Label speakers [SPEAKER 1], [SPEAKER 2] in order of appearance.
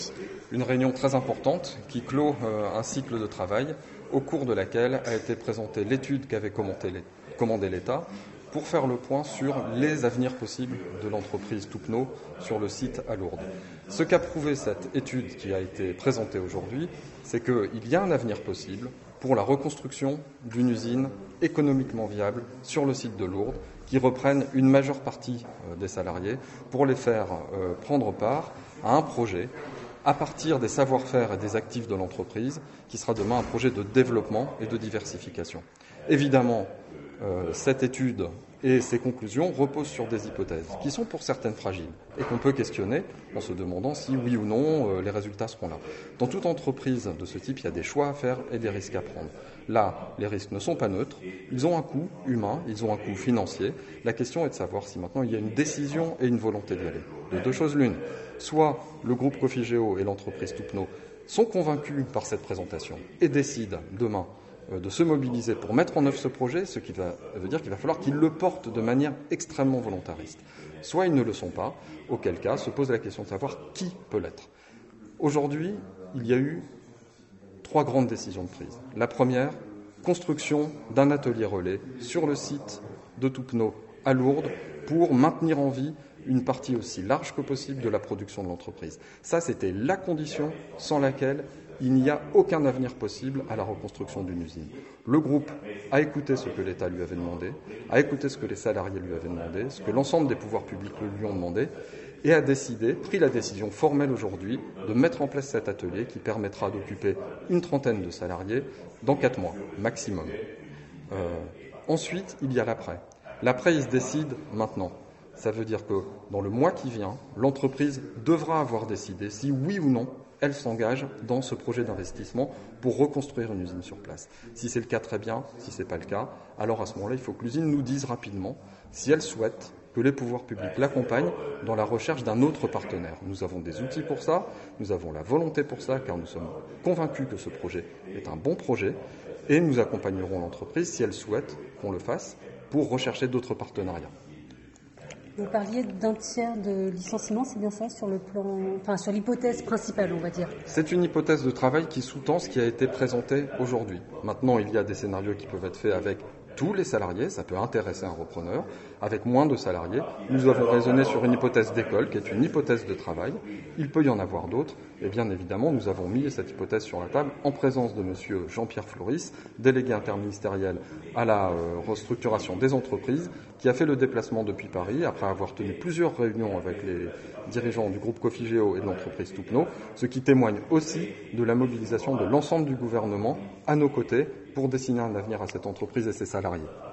[SPEAKER 1] Une réunion très importante qui clôt un cycle de travail au cours de laquelle a été présentée l'étude qu'avait commandé l'État pour faire le point sur les avenirs possibles de l'entreprise Toupneau sur le site à Lourdes. Ce qu'a prouvé cette étude qui a été présentée aujourd'hui, c'est qu'il y a un avenir possible pour la reconstruction d'une usine économiquement viable sur le site de Lourdes, qui reprenne une majeure partie des salariés pour les faire prendre part à un projet à partir des savoir-faire et des actifs de l'entreprise, qui sera demain un projet de développement et de diversification. Évidemment, cette étude et ses conclusions reposent sur des hypothèses qui sont pour certaines fragiles et qu'on peut questionner en se demandant si oui ou non les résultats seront là. Dans toute entreprise de ce type, il y a des choix à faire et des risques à prendre. Là, les risques ne sont pas neutres, ils ont un coût humain, ils ont un coût financier. La question est de savoir si maintenant il y a une décision et une volonté d'y aller. De deux choses l'une, soit le groupe Cofigeo et l'entreprise Toupneau sont convaincus par cette présentation et décident demain de se mobiliser pour mettre en œuvre ce projet, ce qui veut dire qu'il va falloir qu'ils le portent de manière extrêmement volontariste. Soit ils ne le sont pas, auquel cas se pose la question de savoir qui peut l'être. Aujourd'hui, il y a eu 3 grandes décisions de prise. La première, construction d'un atelier relais sur le site de Toupneau à Lourdes pour maintenir en vie une partie aussi large que possible de la production de l'entreprise. Ça, c'était la condition sans laquelle il n'y a aucun avenir possible à la reconstruction d'une usine. Le groupe a écouté ce que l'État lui avait demandé, a écouté ce que les salariés lui avaient demandé, ce que l'ensemble des pouvoirs publics lui ont demandé, et a pris la décision formelle aujourd'hui de mettre en place cet atelier qui permettra d'occuper une trentaine de salariés dans 4 mois, maximum. Ensuite, il y a l'après. L'après, il se décide maintenant. Ça veut dire que dans le mois qui vient, l'entreprise devra avoir décidé si oui ou non elle s'engage dans ce projet d'investissement pour reconstruire une usine sur place. Si c'est le cas, très bien. Si ce n'est pas le cas, alors à ce moment-là, il faut que l'usine nous dise rapidement si elle souhaite que les pouvoirs publics l'accompagnent dans la recherche d'un autre partenaire. Nous avons des outils pour ça, nous avons la volonté pour ça, car nous sommes convaincus que ce projet est un bon projet, et nous accompagnerons l'entreprise si elle souhaite qu'on le fasse pour rechercher d'autres partenariats.
[SPEAKER 2] Vous parliez d'un tiers de licenciement, c'est bien ça, sur l'hypothèse principale, on va dire.
[SPEAKER 1] C'est une hypothèse de travail qui sous-tend ce qui a été présenté aujourd'hui. Maintenant, il y a des scénarios qui peuvent être faits avec tous les salariés, ça peut intéresser un repreneur, avec moins de salariés. Nous avons raisonné sur une hypothèse d'école, qui est une hypothèse de travail. Il peut y en avoir d'autres, et bien évidemment, nous avons mis cette hypothèse sur la table en présence de M. Jean-Pierre Floris, délégué interministériel à la restructuration des entreprises, qui a fait le déplacement depuis Paris, après avoir tenu plusieurs réunions avec les dirigeants du groupe Cofigeo et de l'entreprise Toupneau, ce qui témoigne aussi de la mobilisation de l'ensemble du gouvernement à nos côtés pour dessiner un avenir à cette entreprise et ses salariés.